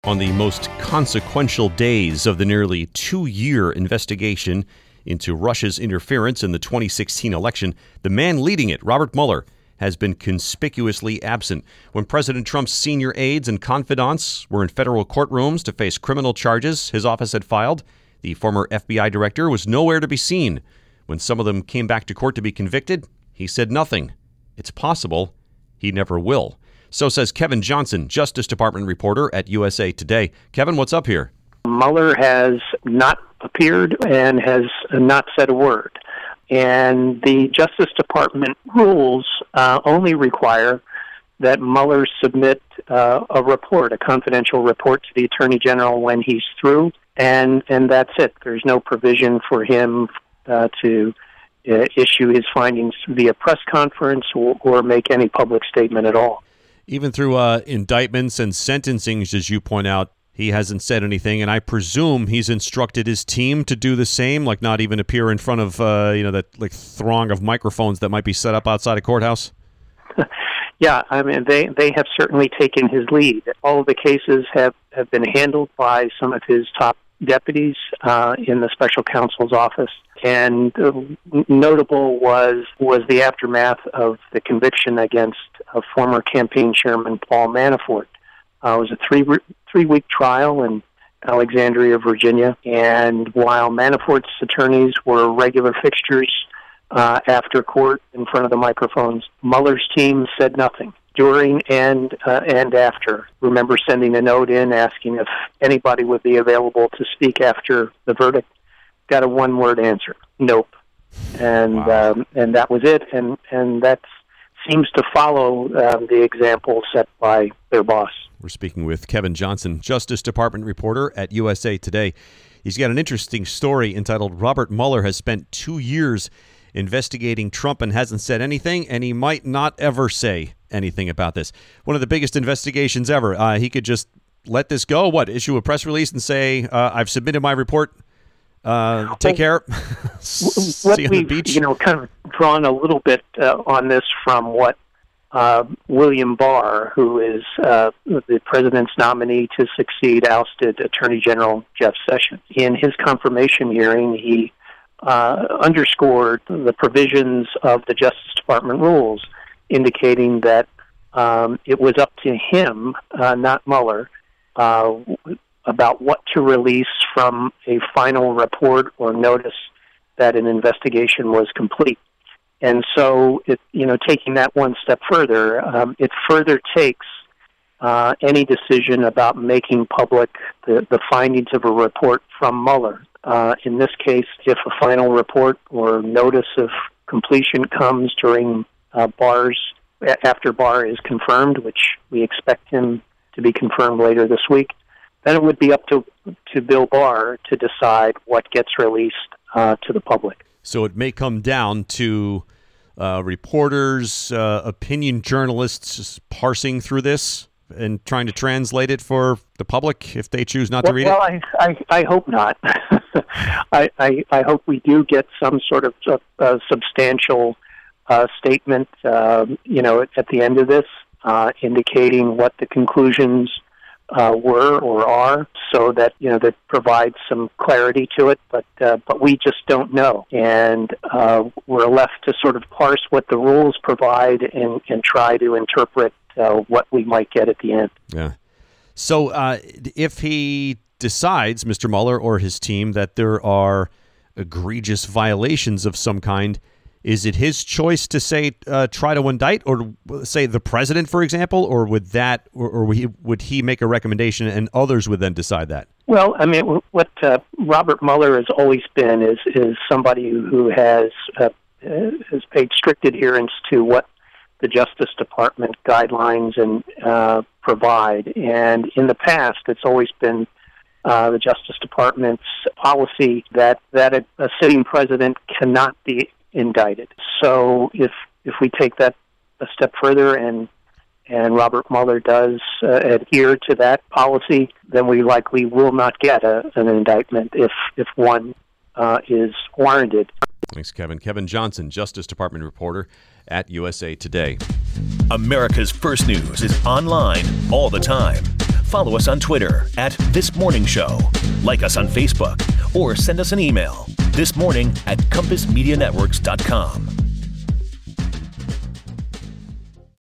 On the most consequential days of the nearly 2-year investigation into Russia's interference in the 2016 election, the man leading it, Robert Mueller, has been conspicuously absent. When President Trump's senior aides and confidants were in federal courtrooms to face criminal charges his office had filed, the former FBI director was nowhere to be seen. When some of them came back to court to be convicted, he said nothing. It's possible he never will. So says Kevin Johnson, Justice Department reporter at USA Today. Kevin, what's up here? Mueller has not appeared and has not said a word. And the Justice Department rules only require that Mueller submit a report, a confidential report to the Attorney General when he's through, and that's it. There's no provision for him to issue his findings via press conference or make any public statement at all. Even through indictments and sentencings, as you point out, he hasn't said anything, and I presume he's instructed his team to do the same, like not even appear in front of that like throng of microphones that might be set up outside a courthouse. Yeah, I mean they have certainly taken his lead. All of the cases have been handled by some of his top deputies in the special counsel's office. And notable was the aftermath of the conviction against former campaign chairman Paul Manafort. It was a three-week trial in Alexandria, Virginia, and while Manafort's attorneys were regular fixtures after court in front of the microphones, Mueller's team said nothing during and after. Remember sending a note in asking if anybody would be available to speak after the verdict. Got a one-word answer: nope. And Wow. And that was it. And that seems to follow the example set by their boss. We're speaking with Kevin Johnson, Justice Department reporter at USA Today. He's got an interesting story entitled "Robert Mueller has spent 2 years investigating Trump and hasn't said anything, and he might not ever say anything about this." One of the biggest investigations ever. He could just let this go. Issue a press release and say, "I've submitted my report. Take care." What See you on the we've beach. kind of drawn a little bit on this from what William Barr, who is the president's nominee to succeed ousted Attorney General Jeff Sessions. In his confirmation hearing, he underscored the provisions of the Justice Department rules, indicating that it was up to him, not Mueller, about what to release from a final report or notice that an investigation was complete. And so, taking that one step further, it further takes any decision about making public the findings of a report from Mueller. In this case, if a final report or notice of completion comes during after Barr is confirmed, which we expect him to be confirmed later this week, then it would be up to Bill Barr to decide what gets released to the public. So it may come down to reporters, opinion journalists just parsing through this and trying to translate it for the public if they choose not to read it? Well, I hope not. I hope we do get some sort of substantial statement, at the end of this, indicating what the conclusions were or are, so that that provides some clarity to it. But we just don't know, and we're left to sort of parse what the rules provide and try to interpret what we might get at the end. Yeah. So if he decides, Mr. Mueller or his team, that there are egregious violations of some kind, is it his choice to say try to indict, or say the president, for example, or would he make a recommendation and others would then decide that? Well, I mean, what Robert Mueller has always been is somebody who has paid strict adherence to what the Justice Department guidelines and provide. And in the past, it's always been the Justice Department's policy that a sitting president cannot be indicted. So if we take that a step further and Robert Mueller does adhere to that policy, then we likely will not get an indictment if one is warranted. Thanks, Kevin. Kevin Johnson, Justice Department reporter at USA Today. America's First News is online all the time. Follow us on Twitter @ThisMorningShow. Like us on Facebook or send us an email thismorning@compassmedianetworks.com.